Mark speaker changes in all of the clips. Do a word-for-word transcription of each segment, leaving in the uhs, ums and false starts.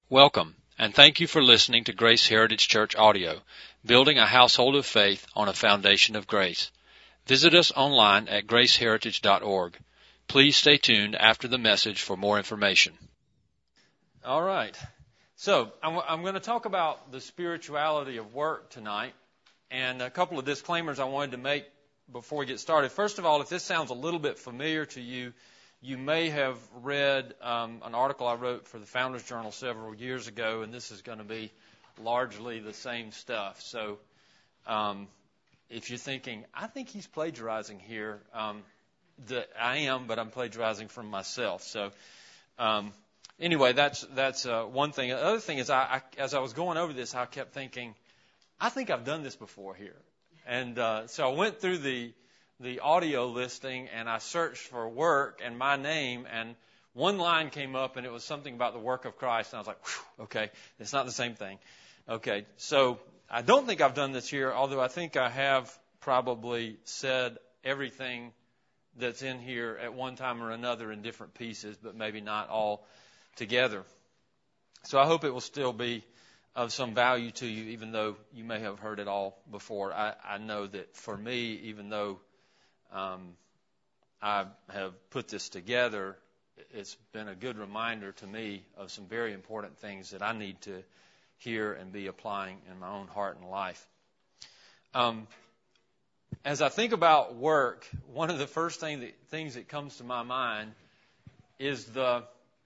Speaker 1: Welcome, and thank you for listening to Grace Heritage Church Audio, building a household of faith on a foundation of grace. Visit us online at grace heritage dot org. Please stay tuned after the message for more information. All right. So, I'm, I'm going to talk about the spirituality of work tonight, and a couple of disclaimers I wanted to make before we get started. First of all, if this sounds a little bit familiar to you, you may have read um, an article I wrote for the Founders Journal several years ago, and this is going to be largely the same stuff. So um, if you're thinking, I think he's plagiarizing here, um, the, I am, but I'm plagiarizing from myself. So um, anyway, that's that's uh, one thing. The other thing is, I, I, as I was going over this, I kept thinking, I think I've done this before here. And uh, so I went through the the audio listing, and I searched for work and my name, and one line came up, and it was something about the work of Christ, and I was like, whew, okay, it's not the same thing. Okay, so I don't think I've done this here, although I think I have probably said everything that's in here at one time or another in different pieces, but maybe not all together. So I hope it will still be of some value to you, even though you may have heard it all before. I, I know that for me, even though Um, I have put this together, it's been a good reminder to me of some very important things that I need to hear and be applying in my own heart and life. Um, as I think about work, one of the first thing that, things that comes to my mind is the,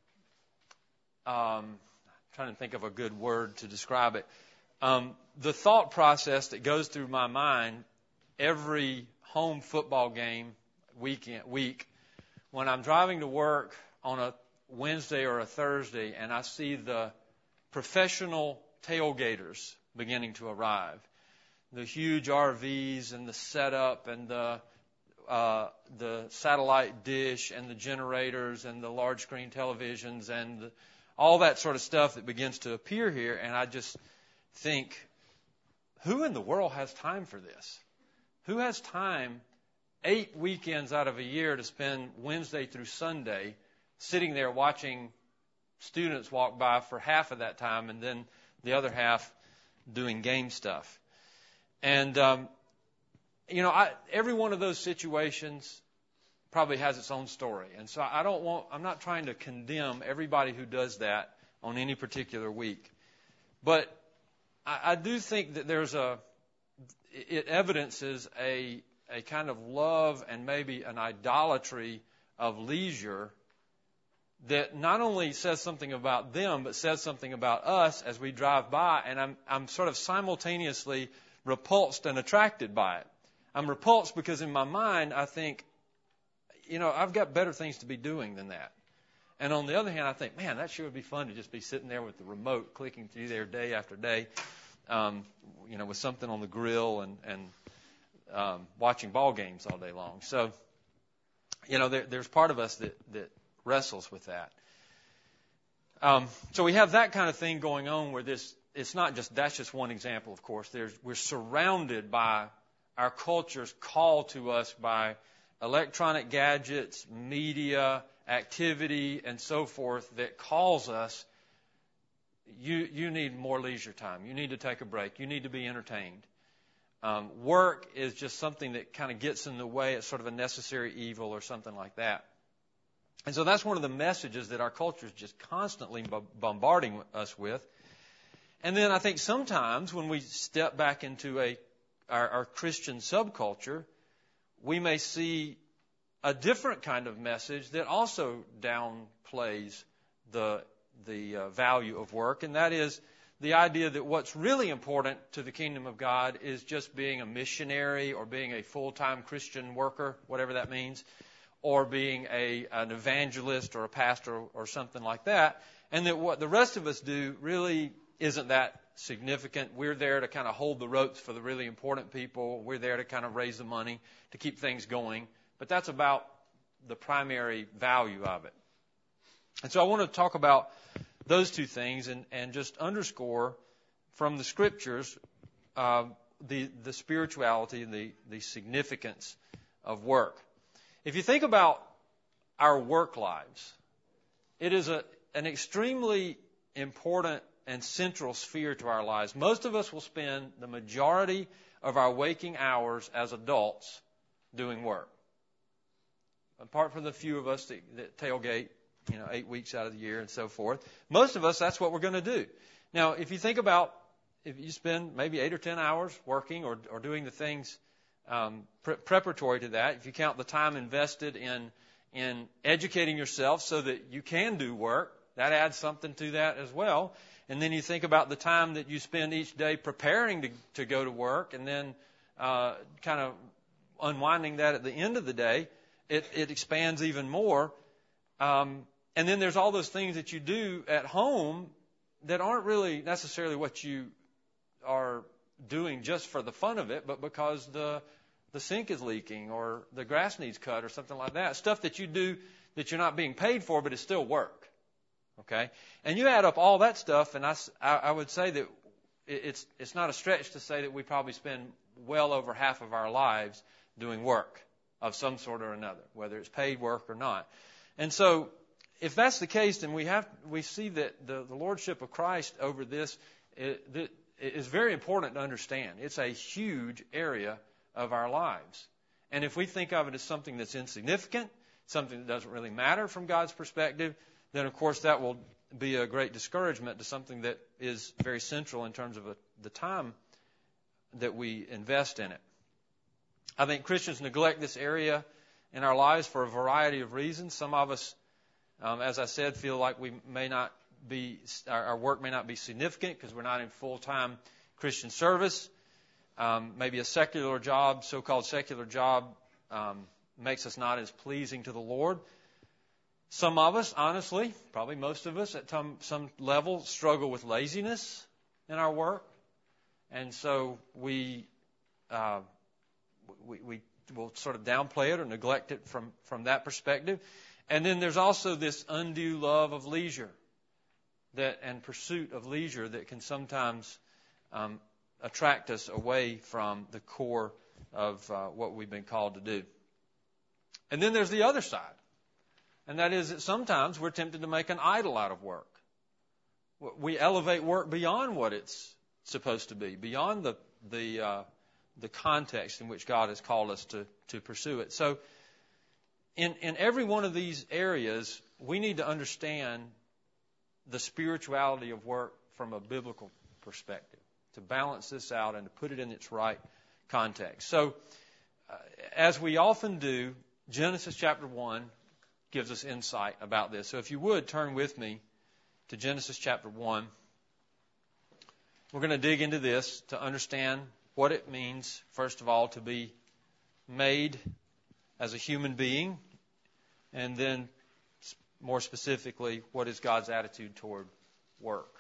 Speaker 1: um, I'm trying to think of a good word to describe it, um, the thought process that goes through my mind every home football game weekend week when I'm driving to work on a Wednesday or a Thursday and I see the professional tailgaters beginning to arrive, the huge R Vs and the setup and the uh, the satellite dish and the generators and the large screen televisions and the, all that sort of stuff that begins to appear here, and I just think, who in the world has time for this? Who has time eight weekends out of a year to spend Wednesday through Sunday sitting there watching students walk by for half of that time and then the other half doing game stuff? And, um, you know, I, every one of those situations probably has its own story. And so I don't want, I'm not trying to condemn everybody who does that on any particular week. But I, I do think that there's a, it evidences a a kind of love and maybe an idolatry of leisure that not only says something about them, but says something about us as we drive by. And I'm I'm sort of simultaneously repulsed and attracted by it. I'm repulsed because in my mind I think, you know, I've got better things to be doing than that. And on the other hand, I think, man, that sure would be fun to just be sitting there with the remote clicking through there day after day. Um, you know, with something on the grill and, and um, watching ball games all day long. So, you know, there, there's part of us that, that wrestles with that. Um, so we have that kind of thing going on where this, it's not just, that's just one example, of course. There's, we're surrounded by our culture's call to us by electronic gadgets, media, activity, and so forth that calls us. You you need more leisure time. You need to take a break. You need to be entertained. Um, work is just something that kind of gets in the way. It's sort of a necessary evil or something like that. And so that's one of the messages that our culture is just constantly bombarding us with. And then I think sometimes when we step back into a our, our Christian subculture, we may see a different kind of message that also downplays the the uh, value of work, and that is the idea that what's really important to the kingdom of God is just being a missionary or being a full-time Christian worker, whatever that means, or being a an evangelist or a pastor or something like that, and that what the rest of us do really isn't that significant. We're there to kind of hold the ropes for the really important people. We're there to kind of raise the money to keep things going, but that's about the primary value of it. And so I want to talk about those two things and, and just underscore from the Scriptures uh, the, the spirituality and the, the significance of work. If you think about our work lives, it is a, an extremely important and central sphere to our lives. Most of us will spend the majority of our waking hours as adults doing work. Apart from the few of us that, that tailgate, you know, eight weeks out of the year and so forth, most of us, that's what we're going to do. Now, if you think about, if you spend maybe eight or ten hours working or, or doing the things um, pre- preparatory to that, if you count the time invested in in educating yourself so that you can do work, that adds something to that as well. And then you think about the time that you spend each day preparing to, to go to work and then uh, kind of unwinding that at the end of the day, it, it expands even more. Um, and then there's all those things that you do at home that aren't really necessarily what you are doing just for the fun of it, but because the the sink is leaking or the grass needs cut or something like that. Stuff that you do that you're not being paid for, but it's still work. Okay? And you add up all that stuff, and I, I would say that it's, it's not a stretch to say that we probably spend well over half of our lives doing work of some sort or another, whether it's paid work or not. And so if that's the case, then we have we see that the, the lordship of Christ over this is, is very important to understand. It's a huge area of our lives. And if we think of it as something that's insignificant, something that doesn't really matter from God's perspective, then of course that will be a great discouragement to something that is very central in terms of a, the time that we invest in it. I think Christians neglect this area in our lives for a variety of reasons. Some of us, um, as I said, feel like we may not be, our, our work may not be significant because we're not in full-time Christian service. Um, maybe a secular job, so-called secular job, um, makes us not as pleasing to the Lord. Some of us, honestly, probably most of us at some, some level, struggle with laziness in our work. And so we, uh, we, we will sort of downplay it or neglect it from, from that perspective. And then there's also this undue love of leisure that and pursuit of leisure that can sometimes um, attract us away from the core of uh, what we've been called to do. And then there's the other side, and that is that sometimes we're tempted to make an idol out of work. We elevate work beyond what it's supposed to be, beyond the the uh, the context in which God has called us to to pursue it. So, in in every one of these areas, we need to understand the spirituality of work from a biblical perspective, to balance this out and to put it in its right context. So, uh, as we often do, Genesis chapter one gives us insight about this. So if you would, turn with me to Genesis chapter one. We're going to dig into this to understand what it means, first of all, to be made as a human being, and then more specifically, what is God's attitude toward work.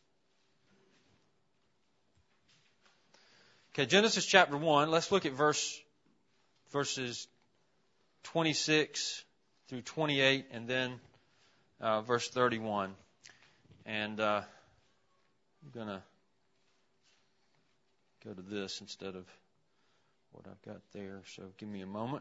Speaker 1: Okay, Genesis chapter one, let's look at verse verses twenty-six through twenty-eight, and then uh, verse thirty-one. And uh, I'm going to go to this instead of what I've got there, so give me a moment.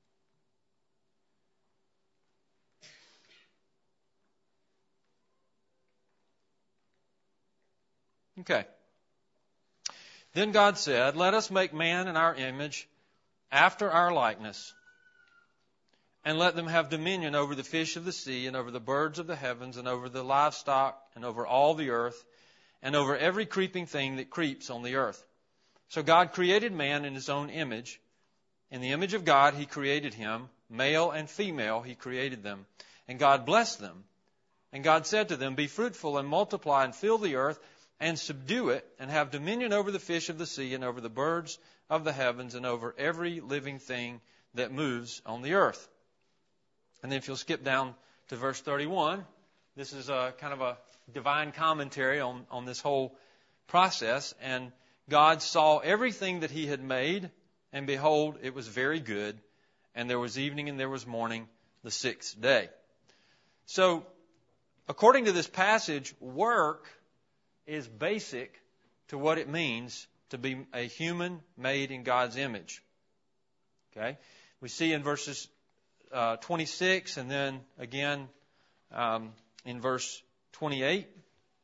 Speaker 1: Okay. Then God said, "Let us make man in our image, after our likeness, and let them have dominion over the fish of the sea, and over the birds of the heavens, and over the livestock, and over all the earth, and over every creeping thing that creeps on the earth." So God created man in his own image. In the image of God he created him, male and female he created them. And God blessed them. And God said to them, "Be fruitful and multiply and fill the earth, and subdue it, and have dominion over the fish of the sea, and over the birds of the heavens, and over every living thing that moves on the earth." And then if you'll skip down to verse thirty-one, this is a kind of a divine commentary on, on this whole process. And God saw everything that he had made, and behold, it was very good. And there was evening and there was morning, the sixth day. So, according to this passage, work is basic to what it means to be a human made in God's image. Okay? We see in verses uh, twenty-six and then again um, in verse twenty-eight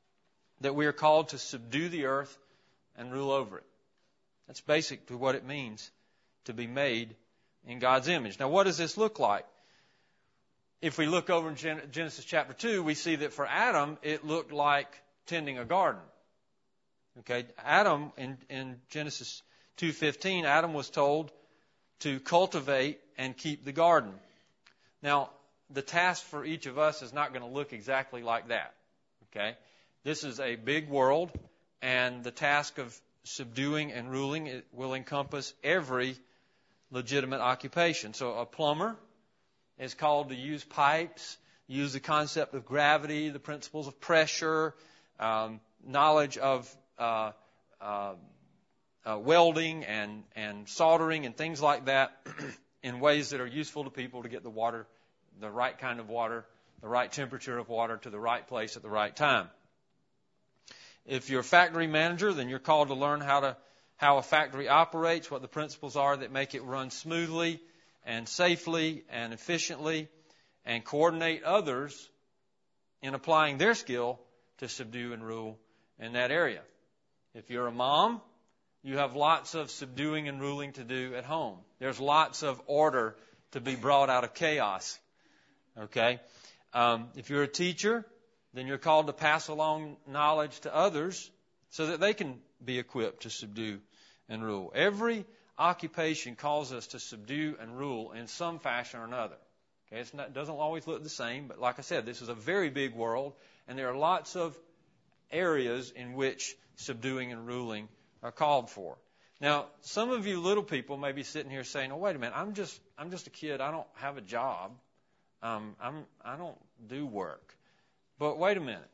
Speaker 1: that we are called to subdue the earth and rule over it. That's basic to what it means to be made in God's image. Now, what does this look like? If we look over in Genesis chapter two, we see that for Adam, it looked like tending a garden. Okay, Adam, in, in Genesis two fifteen, Adam was told to cultivate and keep the garden. Now, the task for each of us is not going to look exactly like that. Okay, this is a big world, and the task of subduing and ruling it will encompass every legitimate occupation. So a plumber is called to use pipes, use the concept of gravity, the principles of pressure, um, knowledge of uh, uh, uh, welding and, and soldering and things like that in ways that are useful to people to get the water, the right kind of water, the right temperature of water to the right place at the right time. If you're a factory manager, then you're called to learn how to how a factory operates, what the principles are that make it run smoothly and safely and efficiently, and coordinate others in applying their skill to subdue and rule in that area. If you're a mom, you have lots of subduing and ruling to do at home. There's lots of order to be brought out of chaos. Okay? Um, if you're a teacher, then you're called to pass along knowledge to others so that they can be equipped to subdue and rule. Every occupation calls us to subdue and rule in some fashion or another. Okay, it's not, it doesn't always look the same, but like I said, this is a very big world, and there are lots of areas in which subduing and ruling are called for. Now, some of you little people may be sitting here saying, "Oh, wait a minute, I'm just I'm just a kid. I don't have a job. Um, I'm I don't do work." But wait a minute.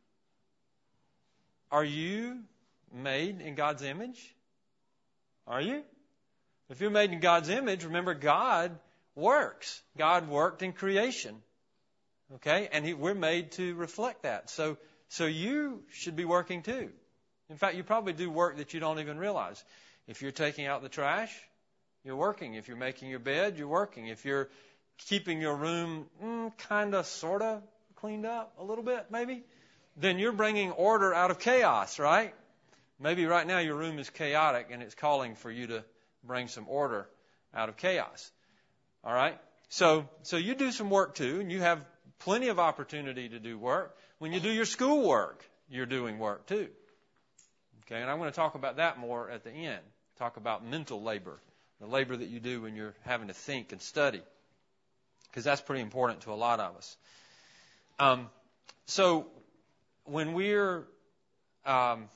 Speaker 1: Are you made in God's image? Are you? If you're made in God's image, remember God works. God worked in creation. Okay? And he, we're made to reflect that. So, so you should be working too. In fact, you probably do work that you don't even realize. If you're taking out the trash, you're working. If you're making your bed, you're working. If you're keeping your room mm, kind of, sort of cleaned up a little bit, maybe, then you're bringing order out of chaos, right? Maybe right now your room is chaotic and it's calling for you to bring some order out of chaos. All right? So, so you do some work too, and you have plenty of opportunity to do work. When you do your school work, you're doing work too. Okay, and I'm going to talk about that more at the end. Talk about mental labor, the labor that you do when you're having to think and study, because that's pretty important to a lot of us. Um, so when we're, um,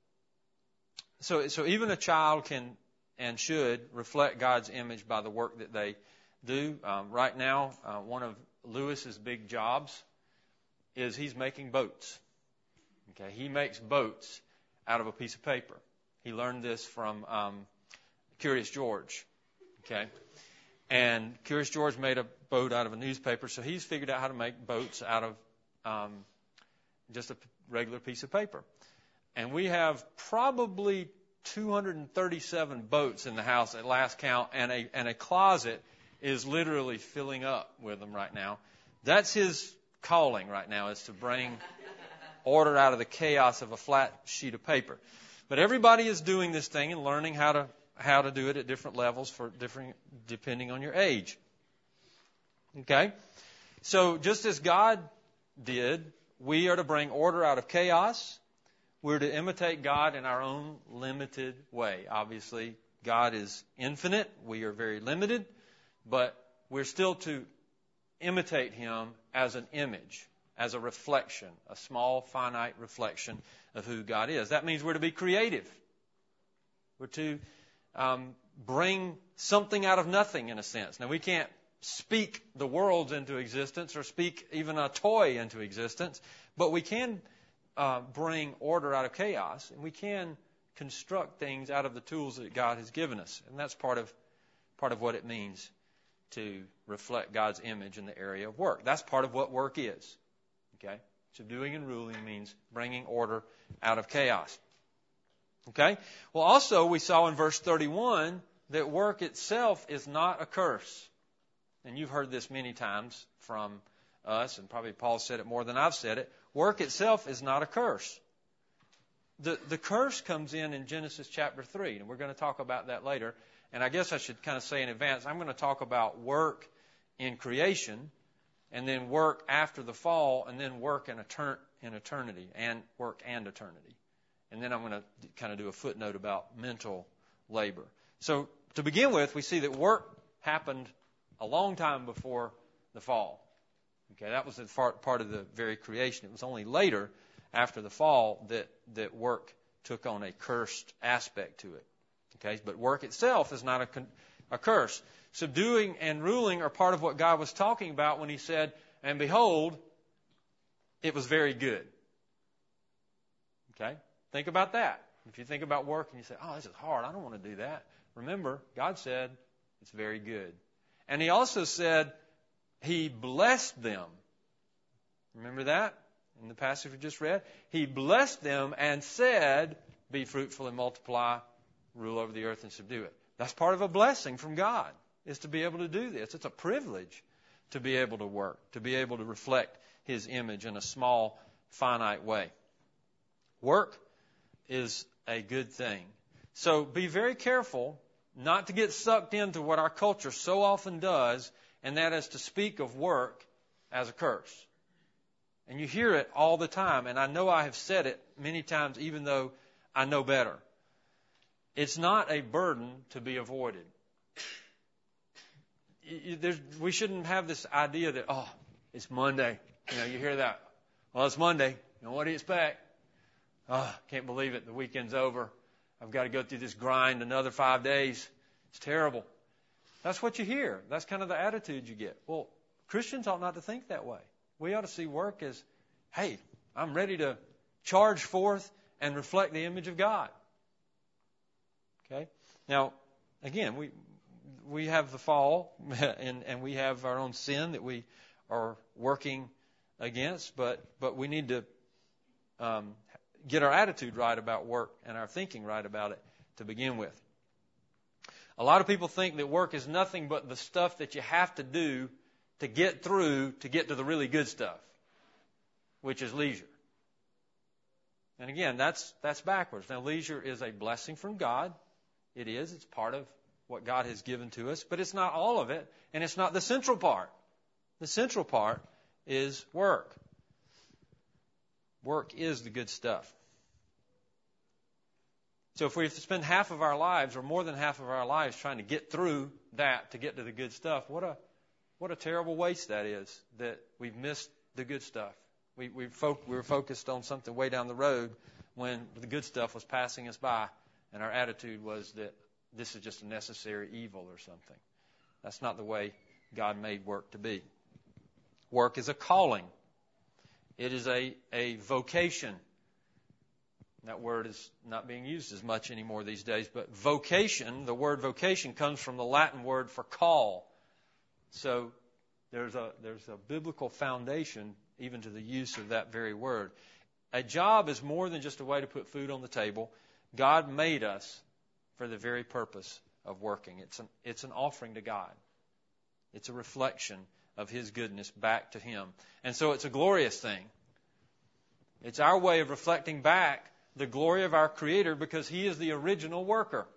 Speaker 1: so so even a child can and should reflect God's image by the work that they do. Um, right now, uh, one of Lewis's big jobs is he's making boats. Okay, he makes boats out of a piece of paper. He learned this from um, Curious George. Okay. And Curious George made a boat out of a newspaper, so he's figured out how to make boats out of um, just a regular piece of paper. And we have probably two hundred thirty-seven boats in the house at last count, and a, and a closet is literally filling up with them right now. That's his calling right now, is to bring order out of the chaos of a flat sheet of paper. But everybody is doing this thing and learning how to how to do it at different levels for different depending on your age. Okay? So just as God did, we are to bring order out of chaos. We're to imitate God in our own limited way. Obviously, God is infinite. We are very limited, but we're still to imitate Him as an image, as a reflection, a small, finite reflection of who God is. That means we're to be creative. We're to um, bring something out of nothing, in a sense. Now, we can't speak the worlds into existence or speak even a toy into existence, but we can uh, bring order out of chaos, and we can construct things out of the tools that God has given us. And that's part of part of what it means to reflect God's image in the area of work. That's part of what work is. Okay? Subduing and ruling means bringing order out of chaos. Okay? Well, also, we saw in verse thirty-one that work itself is not a curse. And you've heard this many times from us, and probably Paul said it more than I've said it. Work itself is not a curse. the, the curse comes in in Genesis chapter three, and we're going to talk about that later. And I guess I should kind of say in advance, I'm going to talk about work in creation, and then work after the fall, and then work in, etern- in eternity, and work and eternity. And then I'm going to kind of do a footnote about mental labor. So to begin with, we see that work happened a long time before the fall. Okay, that was a part of the very creation. It was only later, after the fall, that, that work took on a cursed aspect to it. Okay, but work itself is not a, a curse. Subduing and ruling are part of what God was talking about when he said, and behold, it was very good. Okay, think about that. If you think about work and you say, oh, this is hard, I don't want to do that. Remember, God said, it's very good. And he also said, he blessed them. Remember that in the passage we just read? He blessed them and said, be fruitful and multiply, rule over the earth and subdue it. That's part of a blessing from God, is to be able to do this. It's a privilege to be able to work, to be able to reflect his image in a small, finite way. Work is a good thing. So be very careful not to get sucked into what our culture so often does, and that is to speak of work as a curse. And you hear it all the time, and I know I have said it many times, even though I know better. It's not a burden to be avoided. There's, we shouldn't have this idea that, oh, it's Monday. You know, you hear that. Well, it's Monday. You know, what do you expect? Oh, can't believe it. The weekend's over. I've got to go through this grind another five days. It's terrible. That's what you hear. That's kind of the attitude you get. Well, Christians ought not to think that way. We ought to see work as, hey, I'm ready to charge forth and reflect the image of God. Okay? Now, again, we we have the fall, and, and we have our own sin that we are working against, but, but we need to um, get our attitude right about work and our thinking right about it to begin with. A lot of people think that work is nothing but the stuff that you have to do to get through, to get to the really good stuff, which is leisure. And again, that's that's backwards. Now, leisure is a blessing from God. It is. It's part of what God has given to us, but it's not all of it, and it's not the central part. The central part is work. Work is the good stuff. So if we spend half of our lives, or more than half of our lives, trying to get through that to get to the good stuff, what a what a terrible waste that is, that we've missed the good stuff. We we, fo- we were focused on something way down the road when the good stuff was passing us by, and our attitude was that this is just a necessary evil or something. That's not the way God made work to be. Work is a calling. It is a, a vocation. That word is not being used as much anymore these days, but vocation, the word vocation comes from the Latin word for call. So there's a there's a biblical foundation even to the use of that very word. A job is more than just a way to put food on the table. God made us for the very purpose of working. It's an, it's an offering to God. It's a reflection of His goodness back to Him. And so it's a glorious thing. It's our way of reflecting back the glory of our Creator because He is the original worker.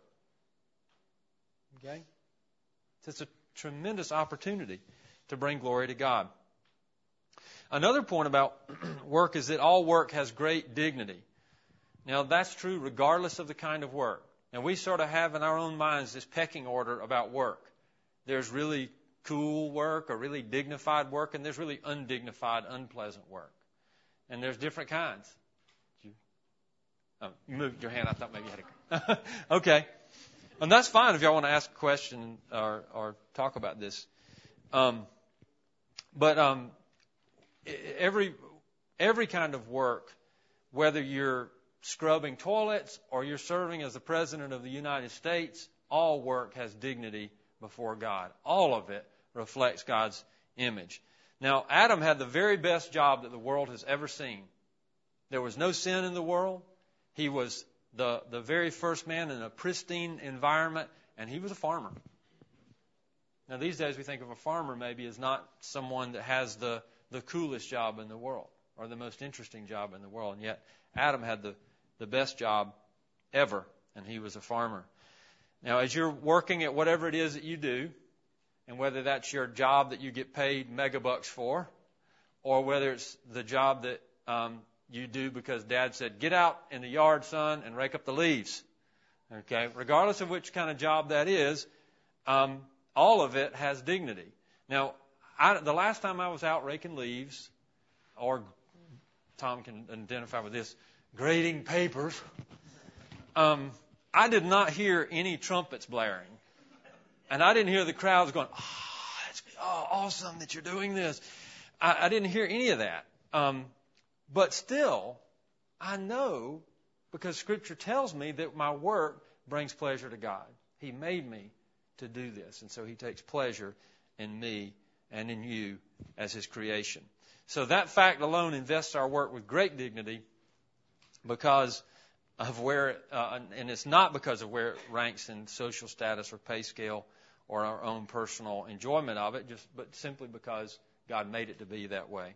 Speaker 1: Okay? So it's a tremendous opportunity to bring glory to God. Another point about work is that all work has great dignity. Now, that's true regardless of the kind of work. And we sort of have in our own minds this pecking order about work. There's really cool work or really dignified work, and there's really undignified, unpleasant work. And there's different kinds. You, oh, you moved your hand. I thought maybe you had a... Okay. And that's fine if y'all want to ask a question or, or talk about this. Um, but um, every every kind of work, whether you're scrubbing toilets or you're serving as the President of the United States, all work has dignity before God. All of it reflects God's image. Now, Adam had the very best job that the world has ever seen. There was no sin in the world. He was the, the very first man in a pristine environment, and he was a farmer. Now, these days we think of a farmer maybe as not someone that has the, the coolest job in the world or the most interesting job in the world, and yet Adam had the the best job ever, and he was a farmer. Now, as you're working at whatever it is that you do, and whether that's your job that you get paid megabucks for, or whether it's the job that um, you do because Dad said, get out in the yard, son, and rake up the leaves. Okay, regardless of which kind of job that is, um, all of it has dignity. Now, I, the last time I was out raking leaves, or Tom can identify with this, grading papers, um, I did not hear any trumpets blaring. And I didn't hear the crowds going, oh, that's oh, awesome that you're doing this. I, I didn't hear any of that. Um, but still, I know, because Scripture tells me that my work brings pleasure to God. He made me to do this, and so He takes pleasure in me and in you as His creation. So that fact alone invests our work with great dignity because of where, it, uh, and it's not because of where it ranks in social status or pay scale or our own personal enjoyment of it, just but simply because God made it to be that way.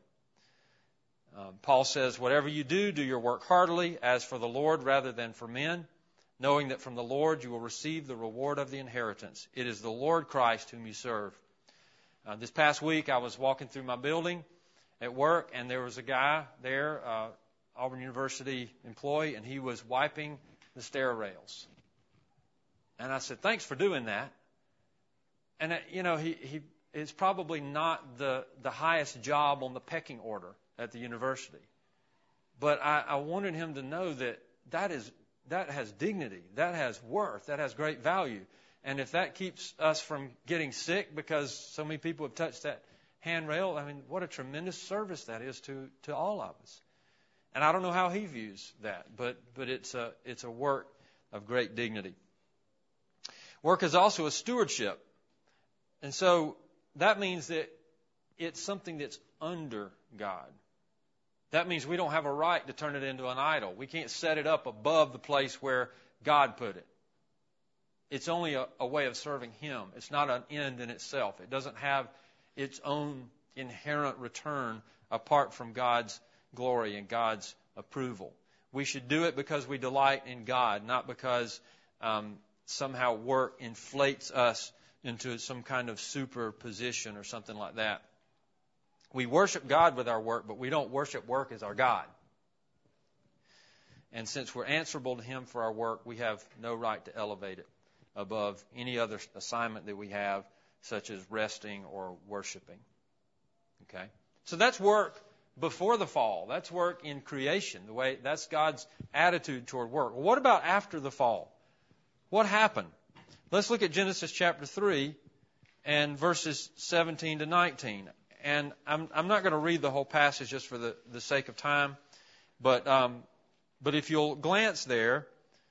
Speaker 1: Uh, Paul says, whatever you do, do your work heartily, as for the Lord rather than for men, knowing that from the Lord you will receive the reward of the inheritance. It is the Lord Christ whom you serve. Uh, this past week I was walking through my building at work, and there was a guy there, uh, Auburn University employee, and he was wiping the stair rails. And I said, thanks for doing that. And, uh, you know, he, he it's probably not the, the highest job on the pecking order at the university. But I, I wanted him to know that that is that has dignity, that has worth, that has great value. And if that keeps us from getting sick because so many people have touched that handrail, I mean, what a tremendous service that is to, to all of us. And I don't know how he views that, but but it's a it's a work of great dignity. Work is also a stewardship. And so that means that it's something that's under God. That means we don't have a right to turn it into an idol. We can't set it up above the place where God put it. It's only a, a way of serving Him. It's not an end in itself. It doesn't have its own inherent return apart from God's glory and God's approval. We should do it because we delight in God, not because um, somehow work inflates us into some kind of superposition or something like that. We worship God with our work, but we don't worship work as our God. And since we're answerable to Him for our work, we have no right to elevate it above any other assignment that we have, such as resting or worshiping. Okay? So that's work before the fall. That's work in creation. The way that's God's attitude toward work. Well, what about after the fall? What happened? Let's look at Genesis chapter three and verses seventeen to nineteen. And I'm, I'm not going to read the whole passage just for the, the sake of time, but um, but if you'll glance there,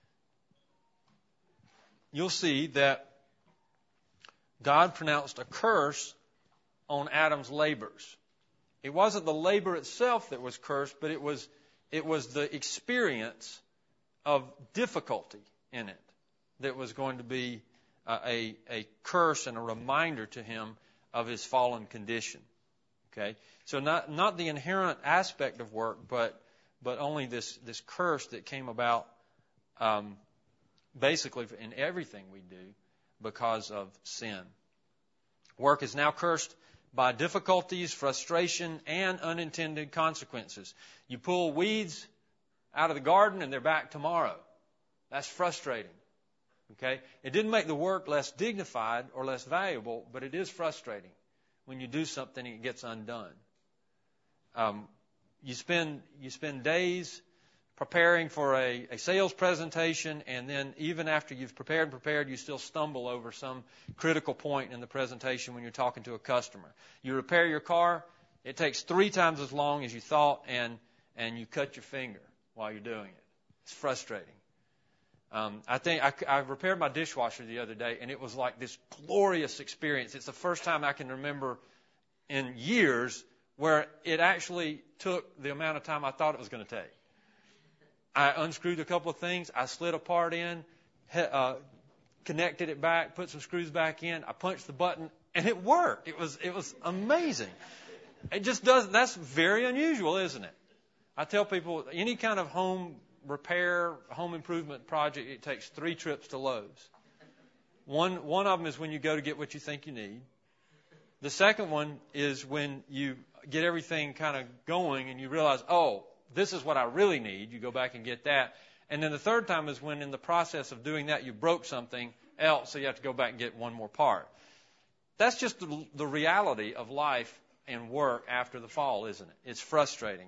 Speaker 1: you'll see that God pronounced a curse on Adam's labors. It wasn't the labor itself that was cursed, but it was it was the experience of difficulty in it that was going to be uh, a a curse and a reminder to him of his fallen condition. Okay, so not not the inherent aspect of work, but but only this this curse that came about um, basically in everything we do because of sin. Work is now cursed by difficulties, frustration, and unintended consequences. You pull weeds out of the garden and they're back tomorrow. That's frustrating. Okay, it didn't make the work less dignified or less valuable, but it is frustrating when you do something and it gets undone. Um, you spend you spend days preparing for a, a sales presentation, and then even after you've prepared and prepared, you still stumble over some critical point in the presentation when you're talking to a customer. You repair your car, it takes three times as long as you thought, and and you cut your finger while you're doing it. It's frustrating. Um, I think I, I repaired my dishwasher the other day, and it was like this glorious experience. It's the first time I can remember in years where it actually took the amount of time I thought it was going to take. I unscrewed a couple of things. I slid a part in, uh, connected it back, put some screws back in. I punched the button, and it worked. It was it was amazing. It just does. That's very unusual, isn't it? I tell people any kind of home repair, home improvement project, it takes three trips to Lowe's. One, one of them is when you go to get what you think you need. The second one is when you get everything kind of going and you realize, oh, this is what I really need. You go back and get that. And then the third time is when in the process of doing that, you broke something else, so you have to go back and get one more part. That's just the, the reality of life and work after the fall, isn't it? It's frustrating.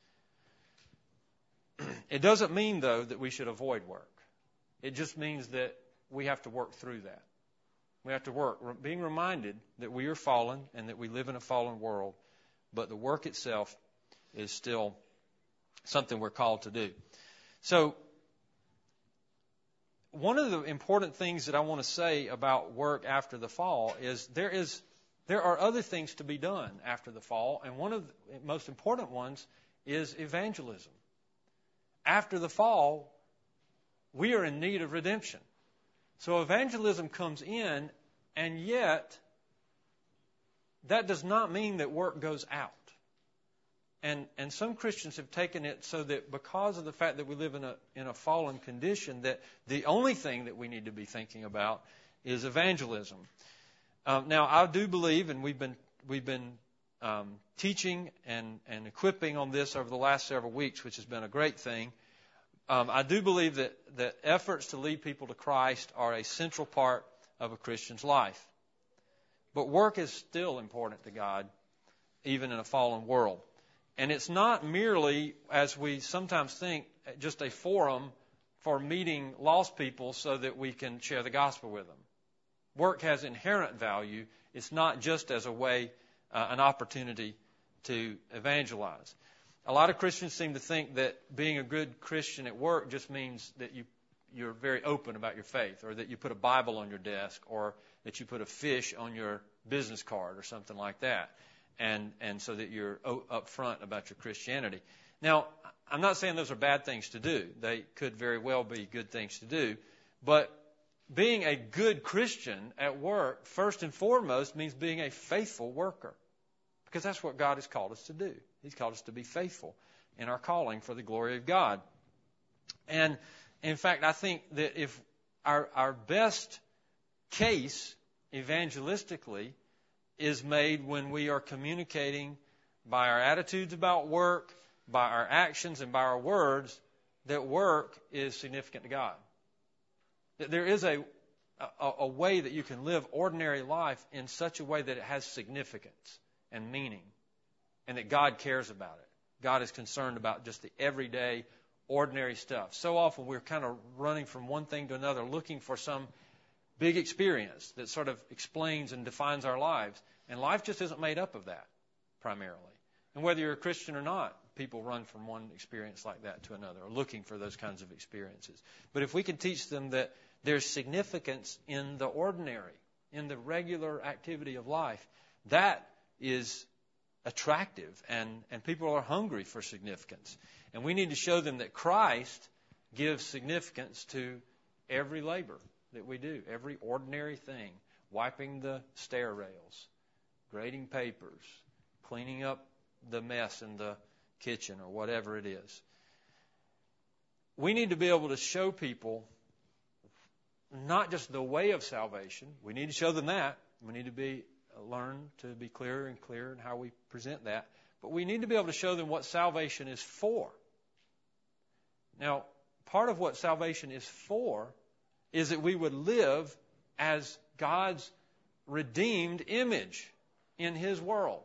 Speaker 1: It doesn't mean, though, that we should avoid work. It just means that we have to work through that. We have to work, being reminded that we are fallen and that we live in a fallen world, but the work itself is still something we're called to do. So, one of the important things that I want to say about work after the fall is there is there are other things to be done after the fall, and one of the most important ones is evangelism. After the fall, we are in need of redemption. So evangelism comes in, and yet that does not mean that work goes out. And and some Christians have taken it so that because of the fact that we live in a in a fallen condition, that the only thing that we need to be thinking about is evangelism. Um, now, I do believe, and we've been we've been um, teaching and and equipping on this over the last several weeks, which has been a great thing. Um, I do believe that that efforts to lead people to Christ are a central part of a Christian's life. But work is still important to God, even in a fallen world. And it's not merely, as we sometimes think, just a forum for meeting lost people so that we can share the gospel with them. Work has inherent value. It's not just as a way, uh, an opportunity to evangelize. A lot of Christians seem to think that being a good Christian at work just means that you, you're very open about your faith, or that you put a Bible on your desk, or that you put a fish on your business card or something like that. And and so that you're upfront about your Christianity. Now, I'm not saying those are bad things to do. They could very well be good things to do. But being a good Christian at work, first and foremost, means being a faithful worker. Because that's what God has called us to do. He's called us to be faithful in our calling for the glory of God. And, in fact, I think that if our our best case evangelistically is made when we are communicating by our attitudes about work, by our actions, and by our words, that work is significant to God. That there is a, a, a way that you can live ordinary life in such a way that it has significance and meaning, and that God cares about it. God is concerned about just the everyday, ordinary stuff. So often we're kind of running from one thing to another, looking for some big experience that sort of explains and defines our lives. And life just isn't made up of that, primarily. And whether you're a Christian or not, people run from one experience like that to another, or looking for those kinds of experiences. But if we can teach them that there's significance in the ordinary, in the regular activity of life, that is attractive, and, and people are hungry for significance. And we need to show them that Christ gives significance to every labor that we do, every ordinary thing, wiping the stair rails, grading papers, cleaning up the mess in the kitchen, or whatever it is. We need to be able to show people not just the way of salvation. We need to show them that. We need to be learn to be clearer and clearer in how we present that. But we need to be able to show them what salvation is for. Now, part of what salvation is for is that we would live as God's redeemed image in His world.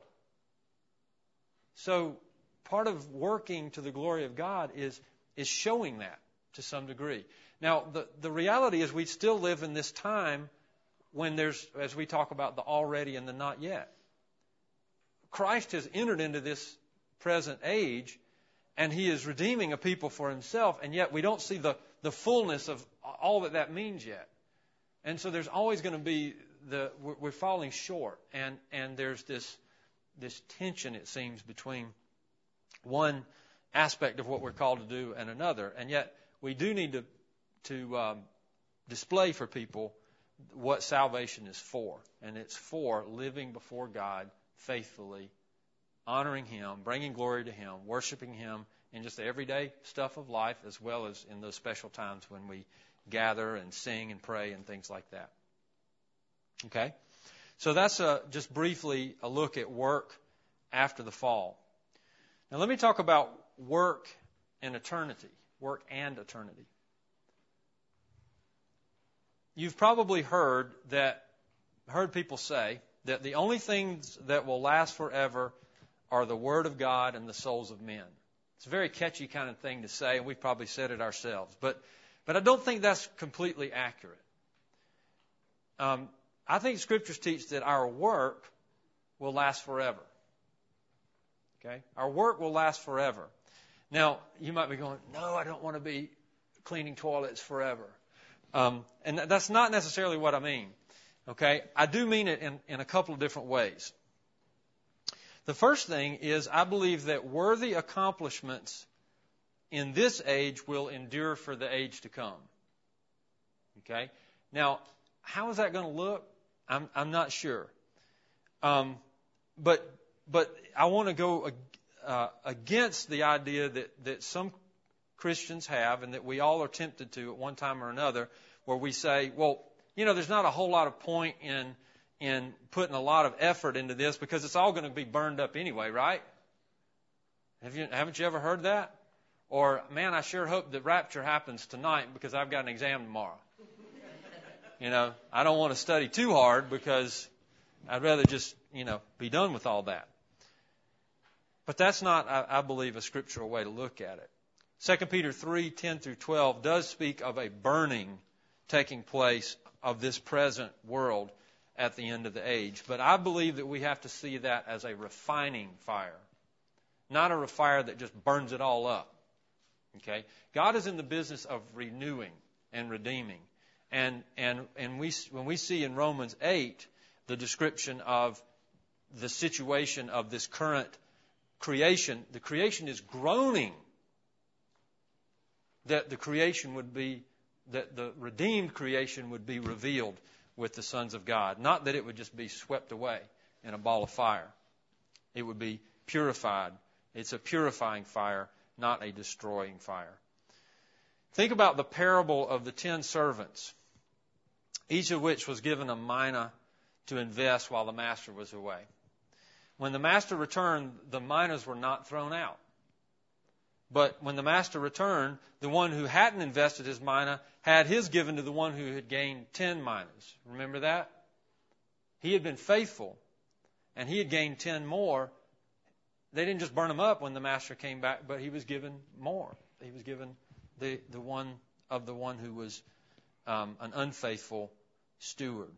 Speaker 1: So part of working to the glory of God is is showing that to some degree. Now, the, the reality is we still live in this time when there's, as we talk about, the already and the not yet. Christ has entered into this present age, and He is redeeming a people for Himself, and yet we don't see the, the fullness of all that that means yet. And so there's always going to be the we're, we're falling short, and and there's this this tension, it seems, between one aspect of what we're called to do and another. And yet we do need to to um, display for people what salvation is for, and it's for living before God faithfully, honoring Him, bringing glory to Him, worshiping Him in just the everyday stuff of life, as well as in those special times when we gather and sing and pray and things like that. Okay? So that's a, just briefly a look at work after the fall. Now let me talk about work and eternity. Work and eternity. You've probably heard that, heard people say that the only things that will last forever are the Word of God and the souls of men. It's a very catchy kind of thing to say, and we've probably said it ourselves. But, but I don't think that's completely accurate. Um, I think Scriptures teach that our work will last forever. Okay? Our work will last forever. Now, you might be going, no, I don't want to be cleaning toilets forever. Um, and that's not necessarily what I mean. Okay? I do mean it in, in a couple of different ways. The first thing is I believe that worthy accomplishments in this age will endure for the age to come. Okay? Now, how is that going to look? I'm, I'm not sure. Um, but but I want to go uh, against the idea that, that some Christians have, and that we all are tempted to at one time or another, where we say, well, you know, there's not a whole lot of point in in putting a lot of effort into this because it's all going to be burned up anyway, right? Have you, haven't you ever heard that? Or, man, I sure hope the rapture happens tonight because I've got an exam tomorrow. You know, I don't want to study too hard because I'd rather just, you know, be done with all that. But that's not, I, I believe, a scriptural way to look at it. Second Peter three, ten through twelve does speak of a burning taking place of this present world at the end of the age. But I believe that we have to see that as a refining fire, not a fire that just burns it all up. Okay? God is in the business of renewing and redeeming. And and and we when we see in Romans eight the description of the situation of this current creation, the creation is groaning that the creation would be, that the redeemed creation would be revealed with the sons of God. Not that it would just be swept away in a ball of fire. It would be purified. It's a purifying fire, not a destroying fire. Think about the parable of the ten servants, each of which was given a mina to invest while the master was away. When the master returned, the minas were not thrown out. But when the master returned, the one who hadn't invested his mina had his given to the one who had gained ten minas. Remember that? He had been faithful, and he had gained ten more. They didn't just burn him up when the master came back, but he was given more. He was given the, the one of the one who was um, an unfaithful steward.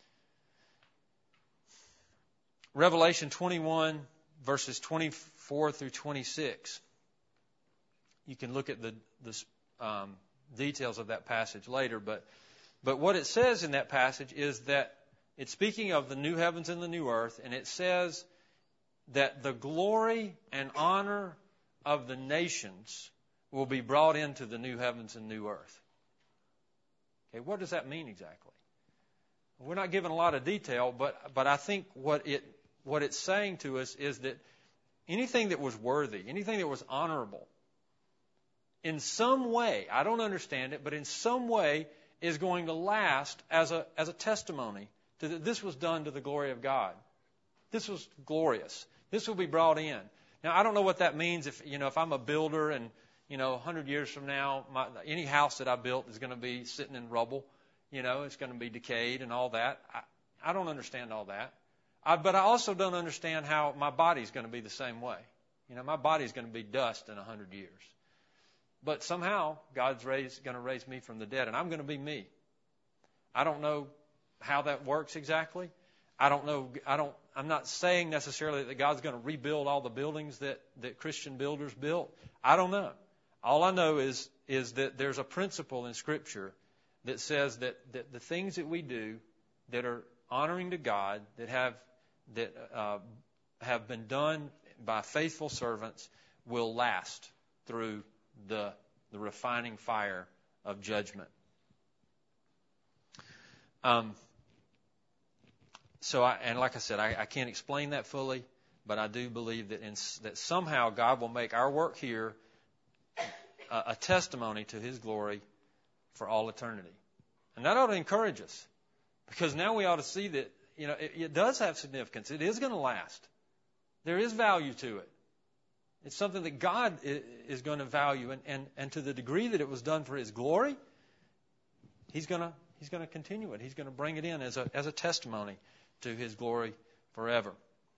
Speaker 1: Revelation twenty-one, verses twenty-four through twenty-six. You can look at the, the um, details of that passage later, but but what it says in that passage is that it's speaking of the new heavens and the new earth, and it says that the glory and honor of the nations will be brought into the new heavens and new earth. Okay, what does that mean exactly? We're not given a lot of detail, but but I think what it what it's saying to us is that anything that was worthy, anything that was honorable, in some way, I don't understand it, but in some way is going to last as a as a testimony to that this was done to the glory of God. This was glorious. This will be brought in. Now, I don't know what that means if, you know, if I'm a builder and, you know, a hundred years from now, my, any house that I built is going to be sitting in rubble. You know, it's going to be decayed and all that. I, I don't understand all that. I, but I also don't understand how my body's going to be the same way. You know, my body's going to be dust in a hundred years. But somehow God's raised, going to raise me from the dead, and I'm going to be me. I don't know how that works exactly. I don't know. I don't. I'm not saying necessarily that God's going to rebuild all the buildings that, that Christian builders built. I don't know. All I know is is that there's a principle in Scripture that says that, that the things that we do that are honoring to God, that have that uh, have been done by faithful servants, will last through the the refining fire of judgment. Um. So, I, and like I said, I, I can't explain that fully, but I do believe that in, that somehow God will make our work here a, a testimony to His glory for all eternity. And that ought to encourage us, because now we ought to see that, you know, it, it does have significance. It is going to last. There is value to it. It's something that God is going to value, and, and, and to the degree that it was done for His glory, He's going to He's going to continue it. He's going to bring it in as a as a testimony to His glory forever.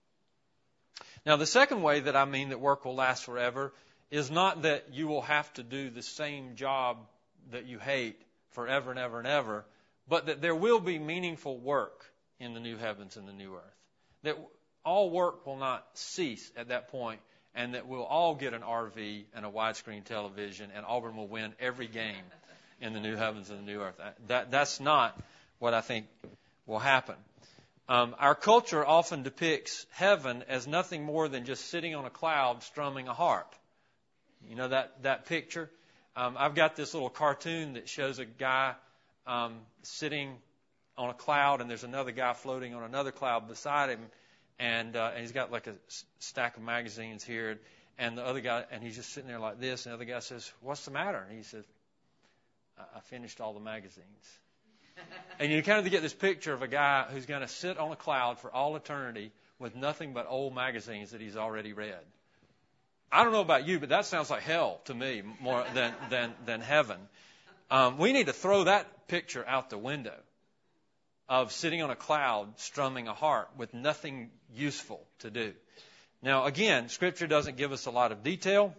Speaker 1: Now, the second way that I mean that work will last forever is not that you will have to do the same job that you hate forever and ever and ever, but that there will be meaningful work in the new heavens and the new earth. That all work will not cease at that point, and that we'll all get an R V and a widescreen television, and Auburn will win every game in the new heavens and the new earth. That, that's not what I think will happen. Um, our culture often depicts heaven as nothing more than just sitting on a cloud strumming a harp. You know that, that picture? Um, I've got this little cartoon that shows a guy um, sitting on a cloud, and there's another guy floating on another cloud beside him, and, uh, and he's got like a stack of magazines here, and the other guy, and he's just sitting there like this, and the other guy says, "What's the matter?" And he says, I finished all the magazines. And you kind of get this picture of a guy who's going to sit on a cloud for all eternity with nothing but old magazines that he's already read. I don't know about you, but that sounds like hell to me more than than, than heaven. Um, we need to throw that picture out the window of sitting on a cloud strumming a harp with nothing useful to do. Now, again, Scripture doesn't give us a lot of detail.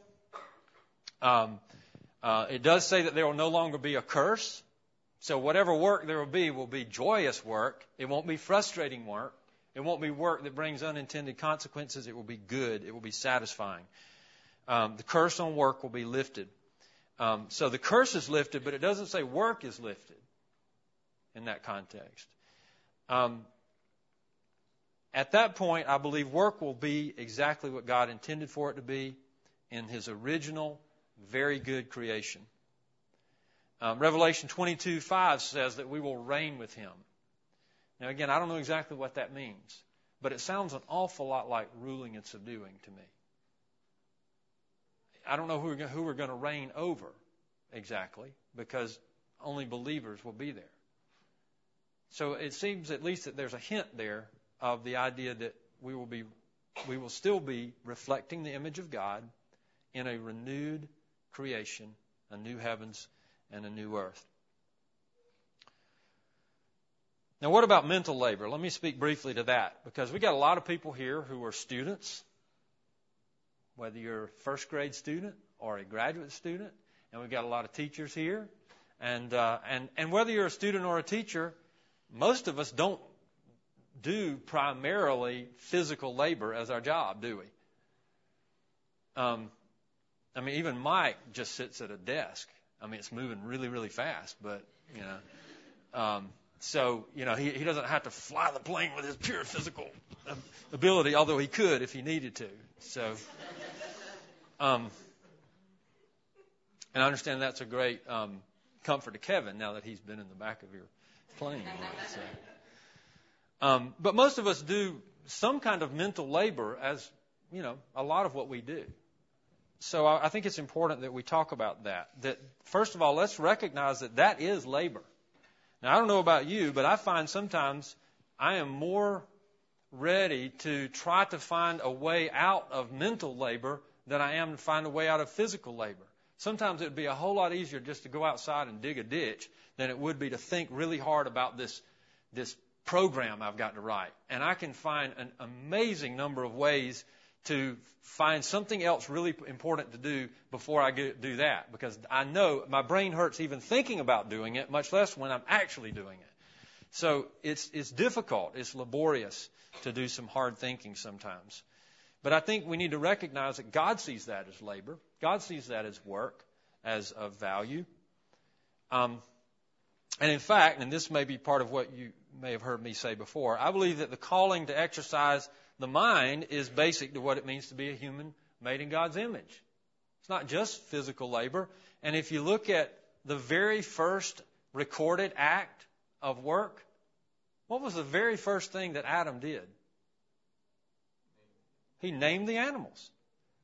Speaker 1: Um Uh, it does say that there will no longer be a curse. So whatever work there will be will be joyous work. It won't be frustrating work. It won't be work that brings unintended consequences. It will be good. It will be satisfying. Um, the curse on work will be lifted. Um, so the curse is lifted, but it doesn't say work is lifted in that context. Um, at that point, I believe work will be exactly what God intended for it to be in His original very good creation. Um, Revelation twenty-two five says that we will reign with Him. Now, again, I don't know exactly what that means, but it sounds an awful lot like ruling and subduing to me. I don't know who we're, who we're going to reign over exactly, because only believers will be there. So it seems at least that there's a hint there of the idea that we will be, we will still be reflecting the image of God in a renewed creation, a new heavens and a new earth. Now, what about mental labor? Let me speak briefly to that, because we got a lot of people here who are students, whether you're a first grade student or a graduate student, and we've got a lot of teachers here, and uh, and and whether you're a student or a teacher, most of us don't do primarily physical labor as our job, do we? Um. I mean, even Mike just sits at a desk. I mean, it's moving really, really fast, but, you know. Um, so, you know, he, he doesn't have to fly the plane with his pure physical ability, although he could if he needed to. So, um, and I understand that's a great um, comfort to Kevin now that he's been in the back of your plane. So. Um, but most of us do some kind of mental labor as, you know, a lot of what we do. So I think it's important that we talk about that. That, first of all, let's recognize that that is labor. Now, I don't know about you, but I find sometimes I am more ready to try to find a way out of mental labor than I am to find a way out of physical labor. Sometimes it would be a whole lot easier just to go outside and dig a ditch than it would be to think really hard about this, this program I've got to write. And I can find an amazing number of ways to find something else really important to do before I do that, because I know my brain hurts even thinking about doing it, much less when I'm actually doing it. So it's it's difficult, it's laborious to do some hard thinking sometimes. But I think we need to recognize that God sees that as labor. God sees that as work, as of value. Um, and in fact, and this may be part of what you may have heard me say before, I believe that the calling to exercise the mind is basic to what it means to be a human made in God's image. It's not just physical labor. And if you look at the very first recorded act of work, what was the very first thing that Adam did? He named the animals.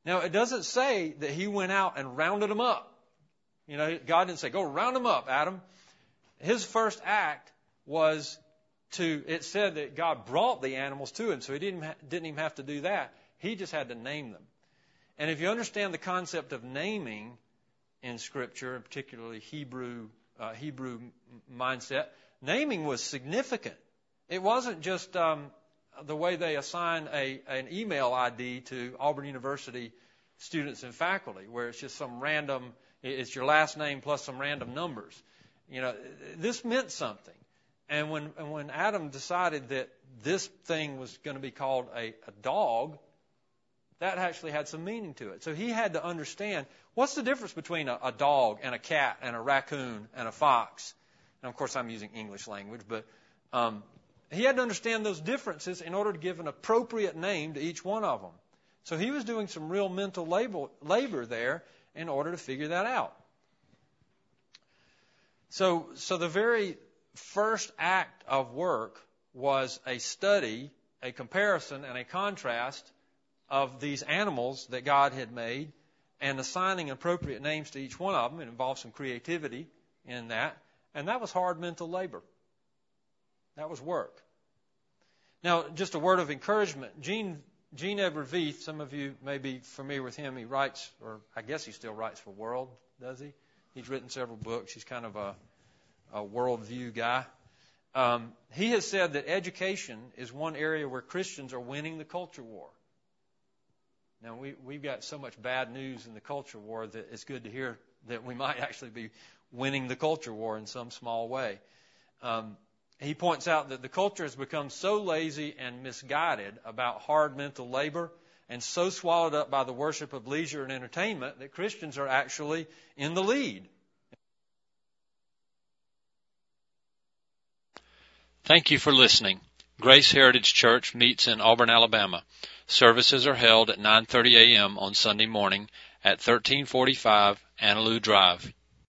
Speaker 1: Now, it doesn't say that he went out and rounded them up. You know, God didn't say, go round them up, Adam. His first act was to, it said that God brought the animals to him, so he didn't, ha- didn't even have to do that. He just had to name them. And if you understand the concept of naming in Scripture, particularly Hebrew, uh, Hebrew mindset, naming was significant. It wasn't just um, the way they assign a, an email I D to Auburn University students and faculty, where it's just some random, it's your last name plus some random numbers. You know, this meant something. And when and when Adam decided that this thing was going to be called a, a dog, that actually had some meaning to it. So he had to understand, what's the difference between a, a dog and a cat and a raccoon and a fox? And of course, I'm using English language, but um, he had to understand those differences in order to give an appropriate name to each one of them. So he was doing some real mental labor, labor there in order to figure that out. So, so the very first act of work was a study, a comparison, and a contrast of these animals that God had made and assigning appropriate names to each one of them. It involved some creativity in that. And that was hard mental labor. That was work. Now, just a word of encouragement. Gene, Gene Edward Veith, some of you may be familiar with him. He writes, or I guess he still writes for World, does he? He's written several books. He's kind of a, a worldview guy. Um, he has said that education is one area where Christians are winning the culture war. Now, we, we've got so much bad news in the culture war that it's good to hear that we might actually be winning the culture war in some small way. Um, he points out that the culture has become so lazy and misguided about hard mental labor and so swallowed up by the worship of leisure and entertainment that Christians are actually in the lead.
Speaker 2: Thank you for listening. Grace Heritage Church meets in Auburn, Alabama. Services are held at nine thirty a.m. on Sunday morning at thirteen forty-five Annaloo Drive.